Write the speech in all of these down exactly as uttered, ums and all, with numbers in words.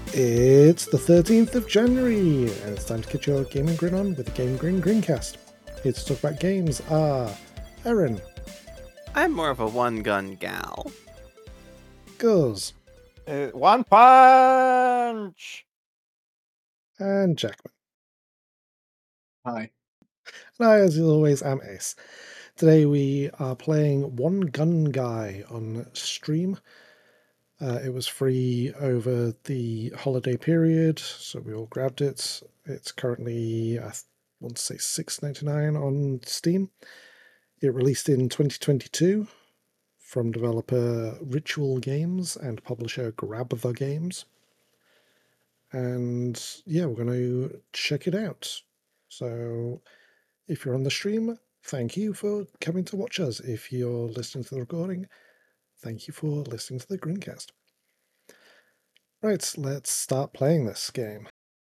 It's the thirteenth of January, and it's time to get your Gaming Grin on with the Game Grin Grincast. Here to talk about games are Erin. I'm more of a one-gun gal. Goes. Uh, one punch! And Jackman. Hi. And I, as always, am Ace. Today we are playing One Gun Guy on Stream. Uh, it was free over the holiday period, so we all grabbed it. It's currently, I want to say, six ninety-nine on Steam. It released in twenty twenty-two from developer Ritual Games and publisher Grab the Games. And yeah, we're going to check it out. So if you're on the stream, thank you for coming to watch us. If you're listening to the recording, thank you for listening to the Grincast. Right, let's start playing this game.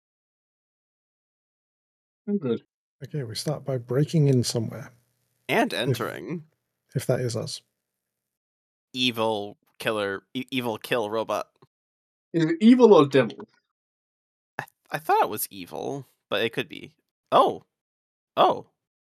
I'm good. Okay, we start by breaking in somewhere, And entering. if that is us. Evil killer, e- evil kill robot. Is it evil or devil? I, I thought it was evil, but it could be. Oh. Oh.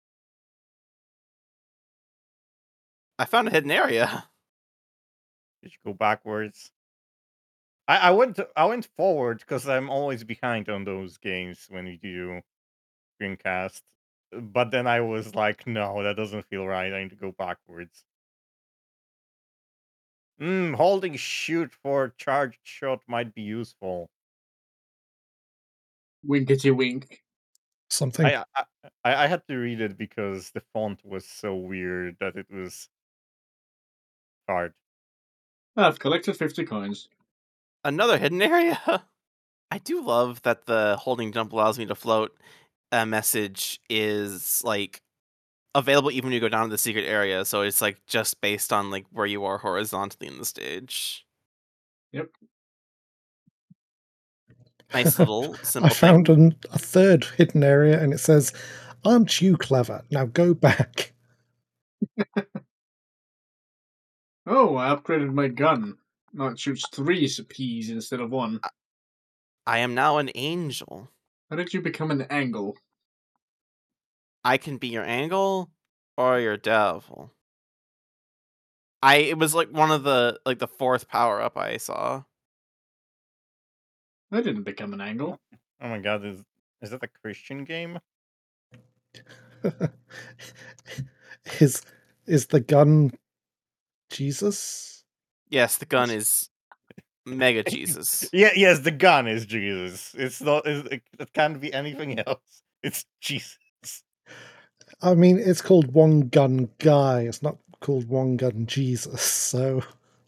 I found a hidden area. Did you go backwards? I, I went I went forward because I'm always behind on those games when we do screencast. But then I was like, no, that doesn't feel right. I need to go backwards. Hmm, holding shoot for charged shot might be useful. Winkety wink. Something. I, I I I had to read it because the font was so weird that it was hard. I've collected fifty coins. Another hidden area. I do love that the holding jump allows me to float a message is like available even when you go down to the secret area, so it's like just based on like where you are horizontally in the stage. Yep. Nice little simple I found thing. an, a third hidden area, and it says, "Aren't you clever? Now go back." Oh, I upgraded my gun. Now it shoots three peas instead of one. I am now an angel. How did you become an angle? I can be your angle or your devil. I it was like one of the like the fourth power up I saw. I didn't become an angle. Oh my god, is is that a Christian game? is is the gun Jesus? Yes, the gun is Mega Jesus. Yeah, yes, the gun is Jesus. It's not. It's, it, it can't be anything else. It's Jesus. I mean, it's called One Gun Guy. It's not called One Gun Jesus. So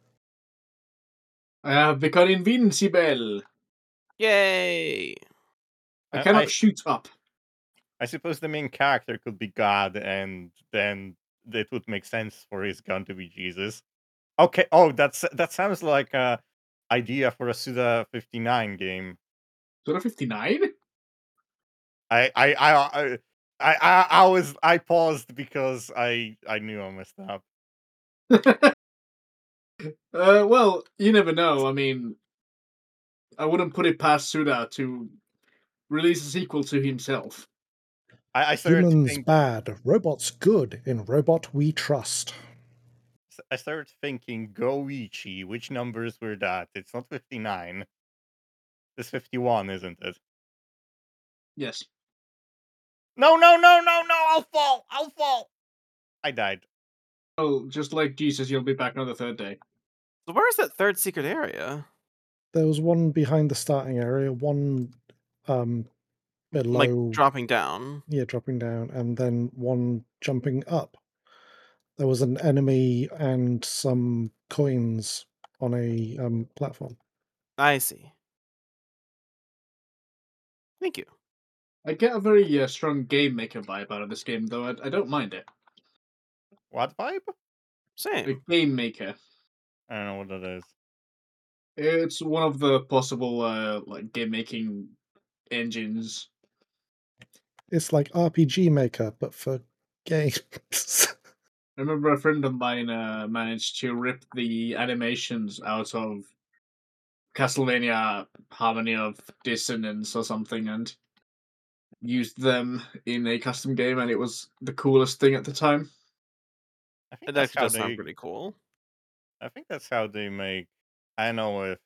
I have become invincible. Yay! I I- cannot I- shoot up. I suppose the main character could be God, and then it would make sense for his gun to be Jesus. Okay. Oh, that's that sounds like a idea for a Suda fifty-nine game. Suda fifty-nine? I I I I I, I, I was I paused because I I knew I messed up. uh, well, you never know. I mean, I wouldn't put it past Suda to release a sequel to himself. I, I started humans think, bad, robots good. In Robot We Trust. I started thinking Goichi. Which numbers were that? It's not fifty-nine. It's fifty-one, isn't it? Yes. No, no, no, no, no! I'll fall! I'll fall! I died. Well, just like Jesus, you'll be back on the third day. So where is that third secret area? There was one behind the starting area, one um below, Like dropping down. yeah, dropping down, and then one jumping up. There was an enemy and some coins on a um, platform. I see. Thank you. I get a very uh, strong game maker vibe out of this game, though I, I don't mind it. What vibe? A Same. game maker. I don't know what that is. It's one of the possible uh, like game making engines. It's like R P G Maker, but for games. I remember a friend of mine uh, managed to rip the animations out of Castlevania Harmony of Dissonance or something, and used them in a custom game, and it was the coolest thing at the time. I think It that's actually how does sound they. pretty cool. I think that's how they make. I don't know if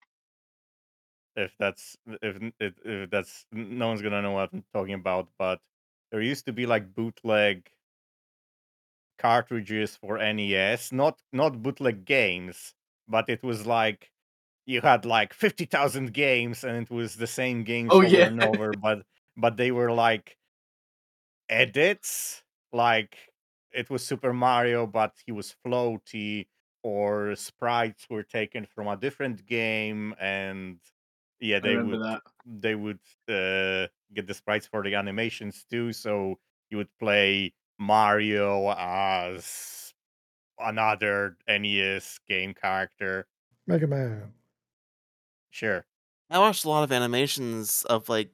if that's if if, if that's no one's gonna know what I'm talking about, but there used to be like bootleg cartridges for N E S, not not bootleg games, but it was like you had like fifty thousand games and it was the same games Oh over yeah, and over, but but they were like edits, like it was Super Mario, but he was floaty, or sprites were taken from a different game, and yeah, I they remember would that. they would uh, get the sprites for the animations too. So you would play Mario as another N E S game character. Mega Man. Sure. I watched a lot of animations of like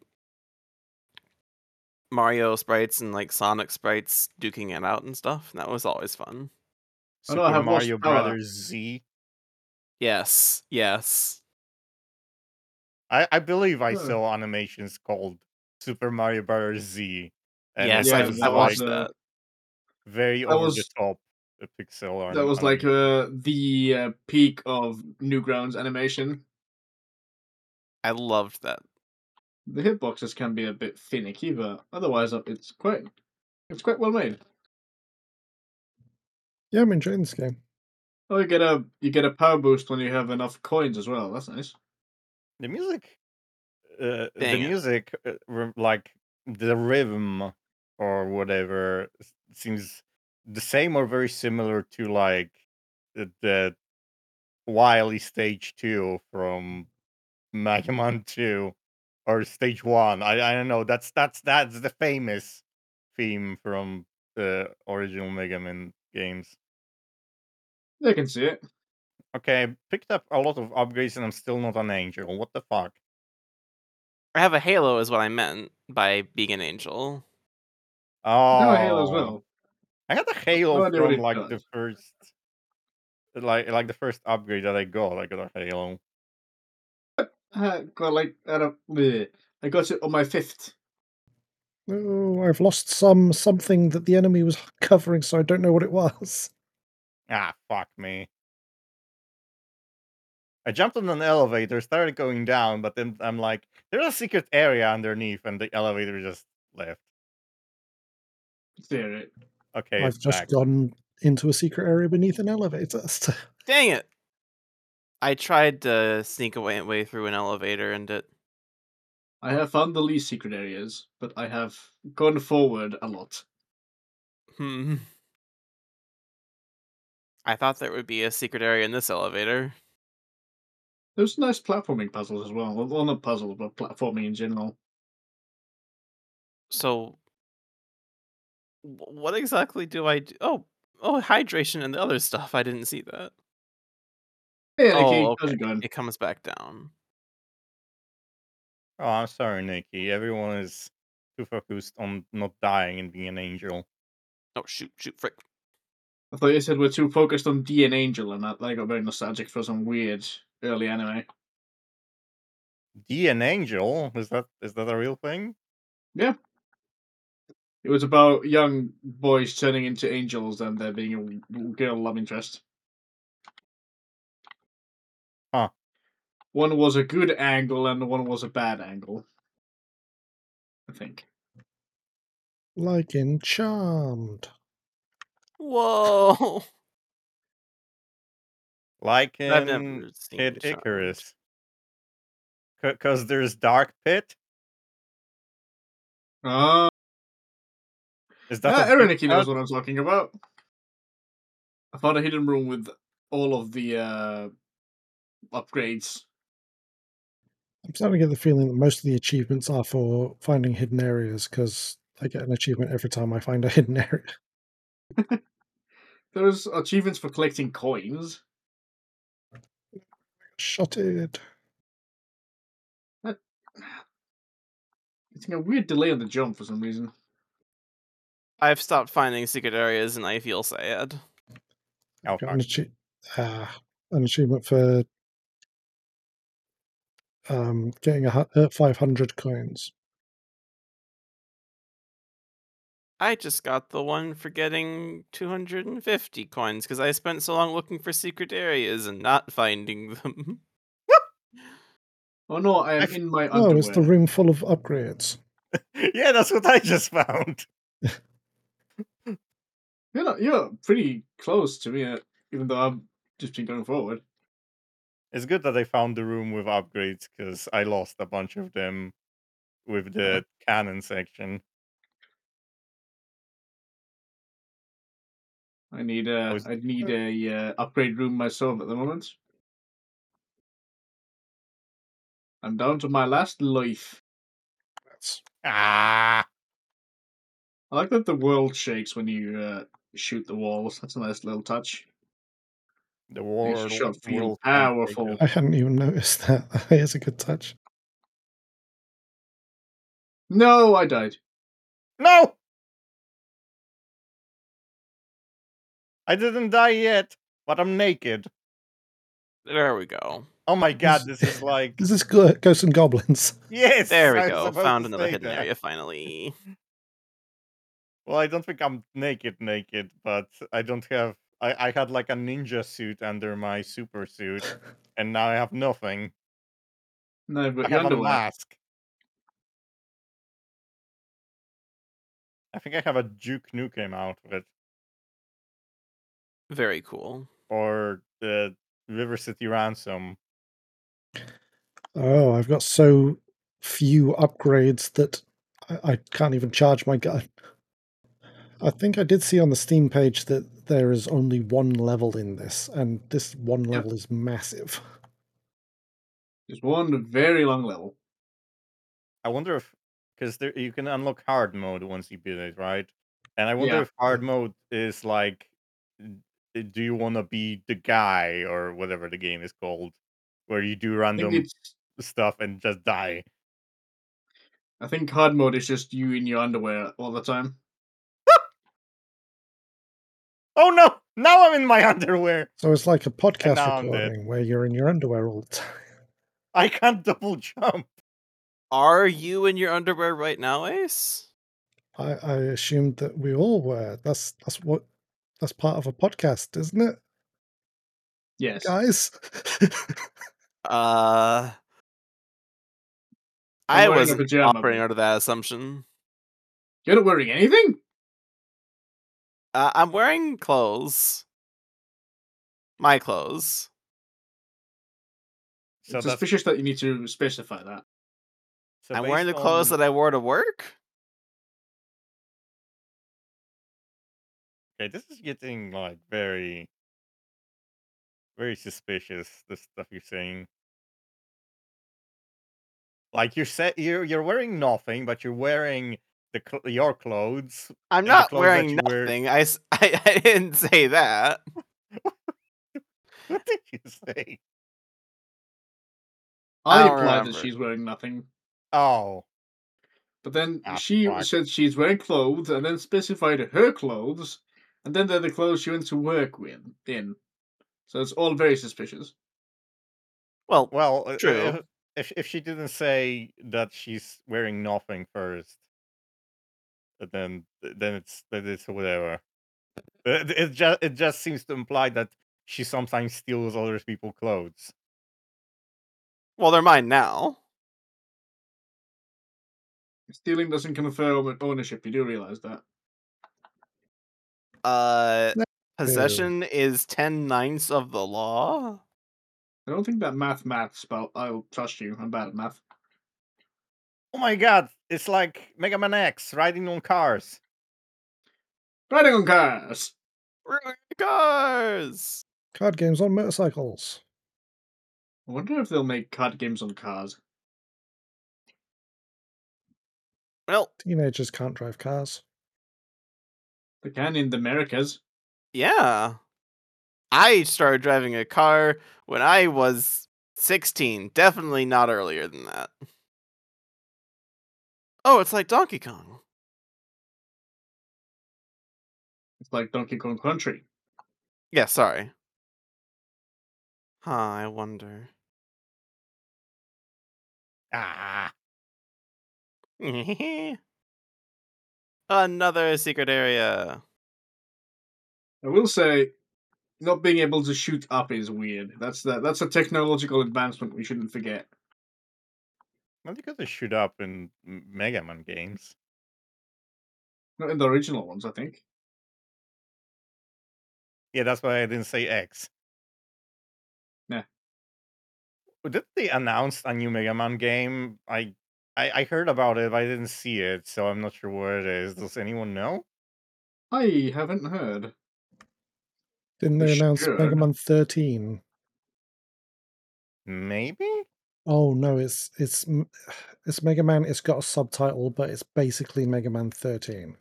Mario sprites and like Sonic sprites duking it out and stuff. And that was always fun. Oh no, I Super have lost Mario power. Brothers Z. Yes, yes. I, I believe I Huh. saw animations called Super Mario Bros. Z, and Yes, it Yeah, I, was I that watched was like uh, that. very that over the was top uh, pixel that anim- was like animation. uh, the uh, peak of Newgrounds animation. I loved that. The hitboxes can be a bit finicky, but otherwise uh, it's quite it's quite well made. Yeah, I'm enjoying this game. Oh, you get a you get a power boost when you have enough coins as well. That's nice. The music, uh, the Dang it. music, uh, r- like the rhythm or whatever, s- seems the same or very similar to like the, the Wily Stage Two from Mega Man Two or Stage One. I I don't know. That's that's that's the famous theme from the original Mega Man games. I can see it. Okay, I picked up a lot of upgrades and I'm still not an angel. What the fuck? I have a Halo, is what I meant by being an angel. I have a Halo as Oh, well. I got a Halo No idea what from it like the does. first, like like the first upgrade that I got. I got a Halo. I got like I don't. bleh. I got it on my fifth. Oh, I've lost some something that the enemy was covering, so I don't know what it was. Ah, fuck me. I jumped on an elevator, started going down, but then I'm like, there's a secret area underneath, and the elevator just left. There it. Okay, it's I've just back. gone into a secret area beneath an elevator. Dang it! I tried to sneak away way through an elevator and it. I have found the least secret areas, but I have gone forward a lot. Hmm. I thought there would be a secret area in this elevator. There's nice platforming puzzles as well. Well, not puzzles, but platforming in general. So, wh- what exactly do I do? Oh, oh, hydration and the other stuff. I didn't see that. Hey, Oh, Nikki, okay. how's it going? It comes back down. Oh, I'm sorry, Nikki. Everyone is too focused on not dying and being an angel. Oh, shoot, shoot, frick. I thought you said we're too focused on D and Angel, and that I got very nostalgic for some weird early anime. D an angel? Is that is that a real thing? Yeah. It was about young boys turning into angels and there being a girl love interest. Huh. One was a good angle and one was a bad angle. I think. Like in Charmed. Whoa! Like I've in never seen Kid Charmed. Icarus. Because there's Dark Pit? Ah, Is that uh, a deep Ereniki knows cut? what I'm talking about. I found a hidden room with all of the uh, upgrades. I'm starting to get the feeling that most of the achievements are for finding hidden areas because I get an achievement every time I find a hidden area. There's achievements for collecting coins. Shotted. That... It's a weird delay on the jump for some reason. I've stopped finding secret areas and I feel sad. Oh, Got fuck. an, achie- ah, an achievement for um, getting a hu- uh, five hundred coins. I just got the one for getting two hundred fifty coins because I spent so long looking for secret areas and not finding them. Oh no, I am I've- in my Oh, it's the underwear. room full of upgrades. Yeah, that's what I just found. You're not, you're pretty close to me, uh, even though I've just been going forward. It's good that I found the room with upgrades because I lost a bunch of them with the cannon section. I need a, Was- I need a uh, upgrade room myself at the moment. I'm down to my last life. That's Ah, I like that the world shakes when you uh, shoot the walls. That's a nice little touch. the Makes world, your shot the feel world can't take powerful. us. I hadn't even noticed that. It's a good touch. No, I died. No, I didn't die yet, but I'm naked. There we go. Oh my god, this is like Is this Gho- Ghosts and Goblins? yes. There we I was go. about Found to another say hidden that. area finally. Well, I don't think I'm naked, naked, but I don't have. I, I had like a ninja suit under my super suit, and now I have nothing. No, I but your have a underwear. mask. I think I have a Duke Nukem outfit Very cool. or the River City Ransom. Oh, I've got so few upgrades that I, I can't even charge my gun. I think I did see on the Steam page that there is only one level in this, and this one level is massive. Just one very long level. I wonder if because there you can unlock hard mode once you beat it, right? And I wonder Yeah. if hard mode is like, d- do you want to be the guy or whatever the game is called, where you do I think random it's. stuff and just die? I think hard mode is just you in your underwear all the time. Oh no! Now I'm in my underwear. So it's like a podcast now I'm dead. recording where you're in your underwear all the time. I can't double jump. Are you in your underwear right now, Ace? I, I assumed that we all were. That's that's what that's part of a podcast, isn't it, Yes. guys? Uh, I'm I wearing a was pajama, operating but- under that assumption. You're not wearing anything? Uh, I'm wearing clothes. My clothes. So It's that's suspicious that you need to specify that. so I'm wearing the based clothes on- that I wore to work. Okay, this is getting like very, very suspicious. The stuff you're saying. Like you said, you're you're wearing nothing, but you're wearing the cl- your clothes. I'm and the not clothes that wearing you wear- nothing. I, s- I, I didn't say that. What did you say? I, I don't implied that remember. she's wearing nothing. Oh, But then Ah, she fuck. said she's wearing clothes and then specified her clothes, and then they're the clothes she went to work with in. So it's all very suspicious. Well, well, uh, True. uh, If if she didn't say that she's wearing nothing first, uh, then then it's then it's whatever. It, it just it just seems to imply that she sometimes steals other people's clothes. well, they're mine now. Stealing doesn't confirm ownership. You do realize that. Uh, No. possession is ten ninths of the law. I don't think that math maths, but I'll trust you. I'm bad at math. Oh my god, it's like Mega Man X riding on cars. Riding on cars. Cars. Card games on motorcycles. I wonder if they'll make card games on cars. Well, Teenagers can't drive cars. They can in the Americas. yeah. I started driving a car when I was sixteen. Definitely not earlier than that. Oh, it's like Donkey Kong. It's like Donkey Kong Country. Yeah, sorry. Huh, I wonder. Ah, Another secret area. I will say, not being able to shoot up is weird. That's that. That's a technological advancement we shouldn't forget. well, you got to shoot up in M- Mega Man games. Not in the original ones, I think. Yeah, that's why I didn't say X. Yeah. Did they announce a new Mega Man game? I, I I heard about it, but I didn't see it, so I'm not sure what it is. Does anyone know? I haven't heard. Didn't We they announce Mega should. Man thirteen? Maybe. Oh no, it's it's m- it's Mega Man. It's got a subtitle, but it's basically Mega Man thirteen.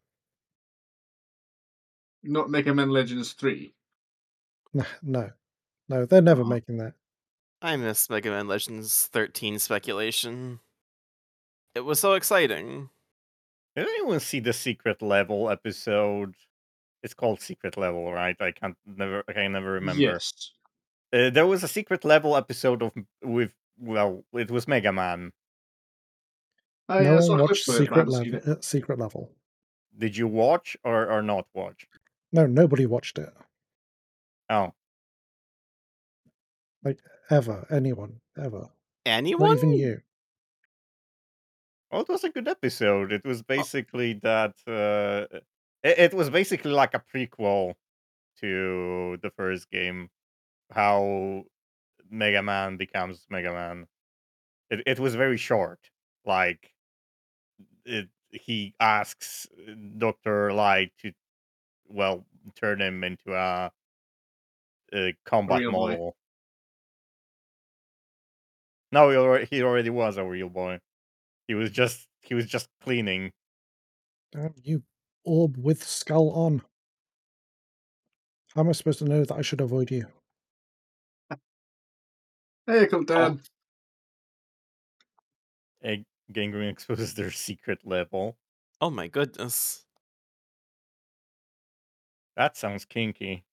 Not Mega Man Legends three. No, no, no, they're never Oh. making that. I miss Mega Man Legends thirteen speculation. It was so exciting. Did anyone see the Secret Level episode? It's called Secret Level, right? I can't never. I can never remember. Yes. Uh, there was a Secret Level episode of with well, it was Mega Man. I No uh, saw one clips watched of it, but I Secret haven't seen Level. it. Uh, Secret Level. Did you watch or or not watch? No, nobody watched it. Oh, Like ever, anyone, ever. Anyone? Not even you. well, it was a good episode. It was Oh. basically that. Uh, it, it was basically like a prequel to the first game. How Mega Man becomes Mega Man. It it was very short. Like it, he asks Doctor Light to well turn him into a, a combat real boy. model. No, he already, he already was a real boy. He was just he was just cleaning. Damn you, orb with skull on. How am I supposed to know that I should avoid you? Hey, Uncle Dan. A Gangrene exposes their secret level. Oh my goodness. That sounds kinky.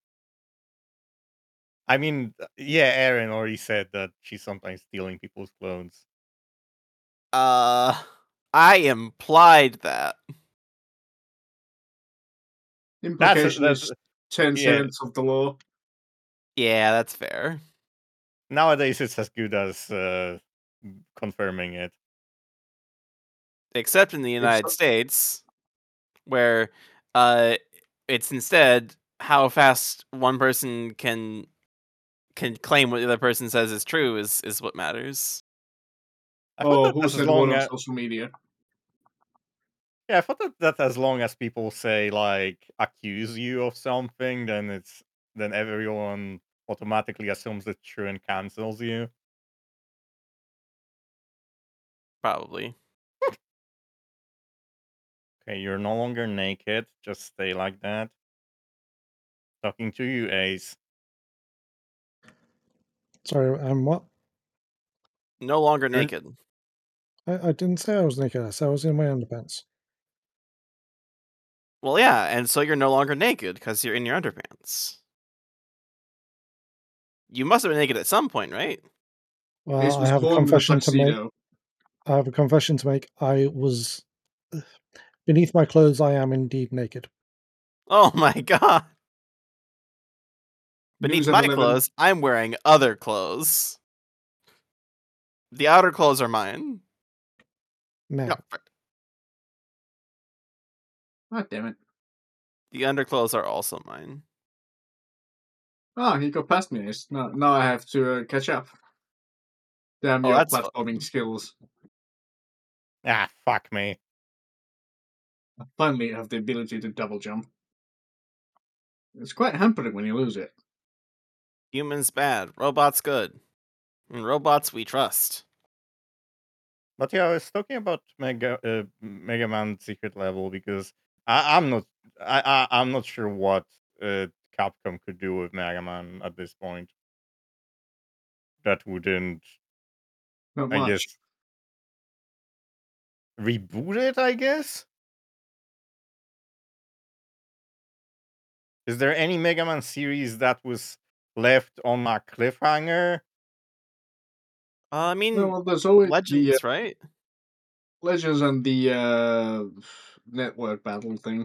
I mean, uh, yeah, Erin already said that she's sometimes stealing people's clothes. Uh, I implied that. That's a, Implication that's is ten yeah. sevenths of the law. Yeah, that's fair. Nowadays, it's as good as uh, confirming it. Except in the United Except- States, where uh, it's instead how fast one person can can claim what the other person says is true is is what matters. I thought Oh, that who as said long what on as social media? yeah, I thought that, that as long as people say like accuse you of something, then it's then everyone automatically assumes it's true and cancels you. Probably. Okay, you're no longer naked. Just stay like that. Talking to you, Ace. Sorry, I'm what? No longer You're- naked. I, I didn't say I was naked. I said I was in my underpants. Well, yeah, and so you're no longer naked because you're in your underpants. You must have been naked at some point, right? Well, Ace I was have a born in a confession to make. tuxedo. I have a confession to make. I was beneath my clothes. I am indeed naked. Oh my god. Beneath News at my eleven. clothes, I'm wearing other clothes. The outer clothes are mine. Now, No, fr- Ah, damn it. the underclothes are also mine. Ah, he got past me, Ace. Now, now I have to uh, catch up. Damn Oh, your that's platforming fun. skills. ah, fuck me. I finally have the ability to double jump. It's quite hampering when you lose it. Humans bad, robots good. And robots we trust. But yeah, I was talking about Mega uh, Mega Man Secret Level because I, I'm not I, I I'm not sure what uh, Capcom could do with Mega Man at this point. That wouldn't, Not I much. guess, reboot it. I guess. Is there any Mega Man series that was left on a cliffhanger? Uh, I No, mean, well, there's always the uh, Legends, right? Legends and the uh, network battle thing.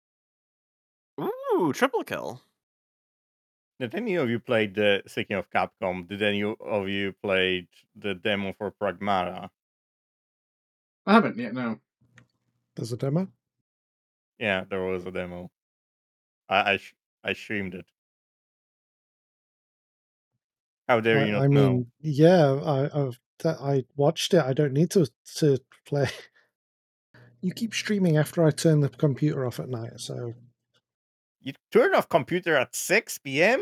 Ooh, triple kill. Did any of you played the, speaking of Capcom, did any of you played the demo for Pragmata? I haven't yet. No. There's a demo. Yeah, there was a demo. I I, sh- I streamed it. How dare you I, not I know? mean, yeah, I I've, that- I watched it. I don't need to to play. You keep streaming after I turn the computer off at night, so You turn off computer at six p.m.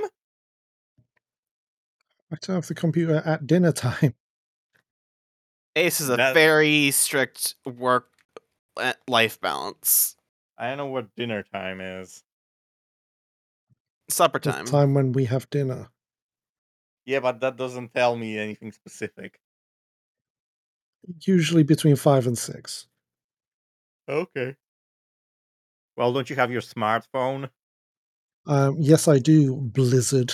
I turn off the computer at dinner time. Ace is a That very strict work uh, life balance. I don't know what dinner time is. Supper The time. time when we have dinner. Yeah, but that doesn't tell me anything specific. Usually between five and six. Okay. Well, don't you have your smartphone? Um, yes, I do. Blizzard.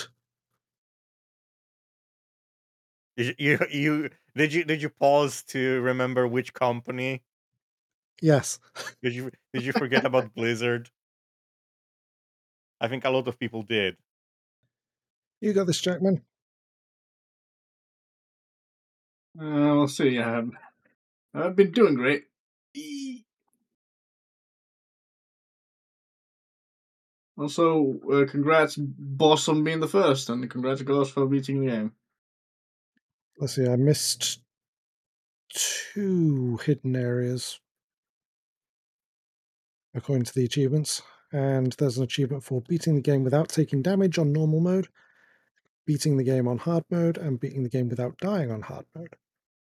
Did you, you you did you did you pause to remember which company? Yes. Did you did you forget about Blizzard? I think a lot of people did. You got this, Jackman. Uh, we'll see. Um, I've been doing great. Also, uh, congrats, boss, on being the first, and congrats, Ghost, for beating the game. Let's see. I missed two hidden areas according to the achievements, and there's an achievement for beating the game without taking damage on normal mode, beating the game on hard mode, and beating the game without dying on hard mode.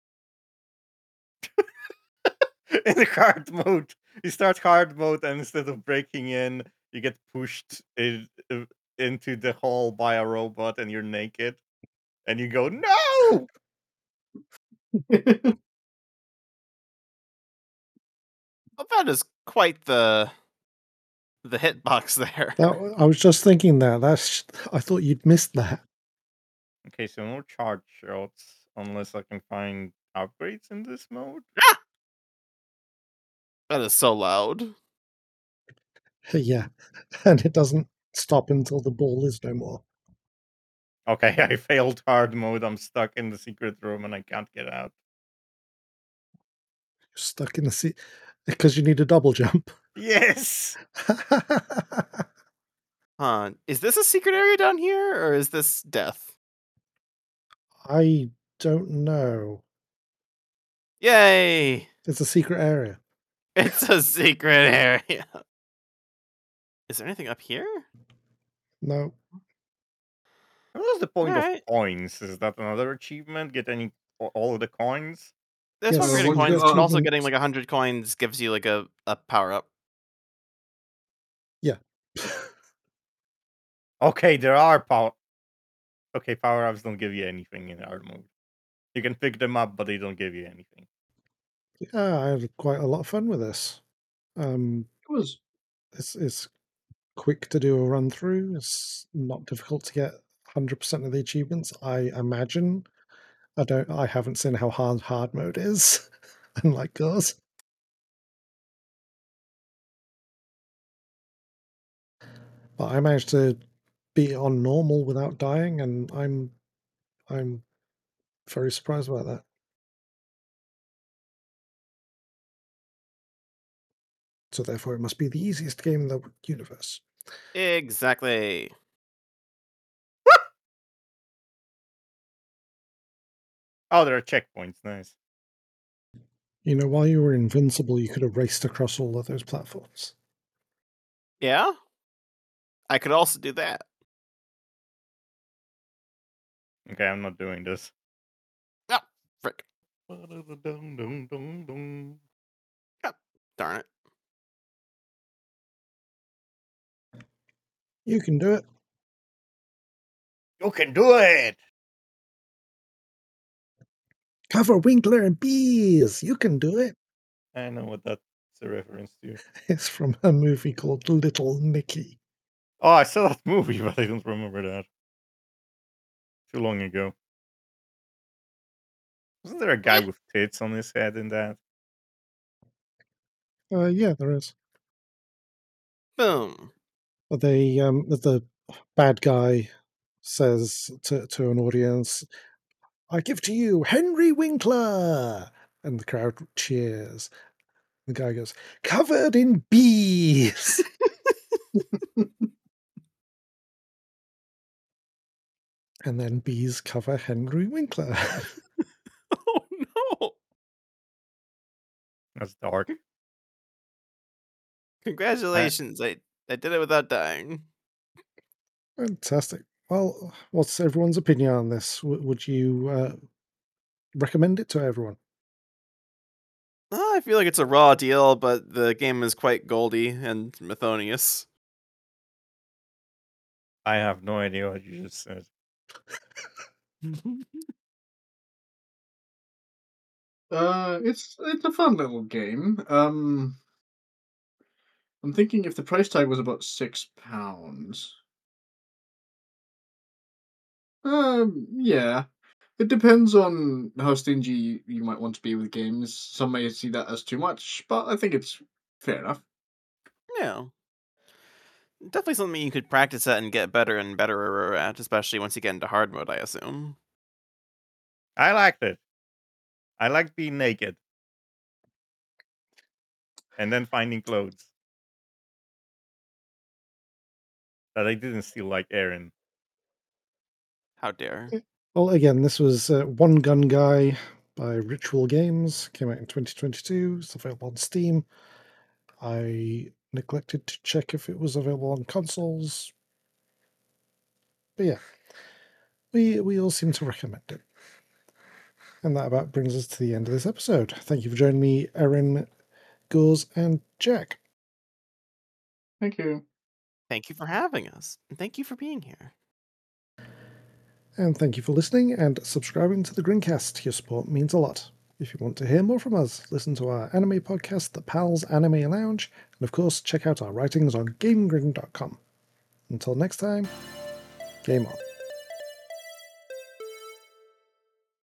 In the hard mode, you start hard mode, and instead of breaking in, you get pushed in, uh, into the hall by a robot, and you're naked, and you go no. Well, that is quite the the hitbox there. That I was just thinking that. That's I thought you'd missed that. Okay, so no charge shots unless I can find upgrades in this mode. That is so loud. Yeah, and it doesn't stop until the ball is no more. Okay, I failed hard mode. I'm stuck in the secret room and I can't get out. You're stuck in the seat because you need a double jump. Yes. Huh. Is this a secret area down here, or is this death? I don't know. Yay! It's a secret area. It's a secret area. Is there anything up here? No. What's the point Alright. of coins? Is that another achievement? Get any all of the coins? That's Yes, why we're getting one coins, good but also achievement- getting like a hundred coins gives you like a, a power up. Yeah. Okay, there are power. Okay, power ups don't give you anything in hard mode. You can pick them up, but they don't give you anything. Yeah, I had quite a lot of fun with this. Um, It was. it's it's quick to do a run through. It's not difficult to get one hundred percent of the achievements, I imagine. I don't. I haven't seen how hard hard mode is, unlike yours. But I managed to beat it on normal without dying, and I'm I'm very surprised about that. So therefore, it must be the easiest game in the universe. Exactly. Oh, there are checkpoints. Nice. You know, while you were invincible, you could have raced across all of those platforms. Yeah? I could also do that. Okay, I'm not doing this. Oh, frick. Dun-dun-dun-dun-dun. Darn it. You can do it. You can do it. Cover Winkler and Bees. You can do it. I know what that's a reference to. It's from a movie called Little Nicky. Oh, I saw that movie, but I don't remember that. Too long ago. Wasn't there a guy with tits on his head in that? Uh, yeah, there is. Boom. But they, um, the bad guy says to, to an audience, I give to you Henry Winkler! And the crowd cheers. The guy goes, covered in bees! And then bees cover Henry Winkler. Oh no! That's dark. Congratulations, I I did it without dying. Fantastic. Well, what's everyone's opinion on this? W- would you uh, recommend it to everyone? Oh, I feel like it's a raw deal, but the game is quite goldy and Mythonius. I have no idea what you just said. Uh, it's it's a fun little game. Um, I'm thinking if the price tag was about six pounds. Um, yeah, it depends on how stingy you might want to be with games. Some may see that as too much, but I think it's fair enough. Yeah. Definitely something you could practice at and get better and better at, especially once you get into hard mode, I assume. I liked it. I liked being naked. And then finding clothes. That I didn't steal like Aaron. How dare. Well, again, this was uh, One Gun Guy by Ritual Games. Came out in twenty twenty-two. It's available on Steam. I neglected to check if it was available on consoles. But yeah, we, we all seem to recommend it. And that about brings us to the end of this episode. Thank you for joining me, Erin, Gores, and Jack. Thank you. Thank you for having us. And thank you for being here. And thank you for listening and subscribing to the Grincast. Your support means a lot. If you want to hear more from us, listen to our anime podcast, The Pals Anime Lounge, and of course, check out our writings on GameGrin dot com. Until next time, game on.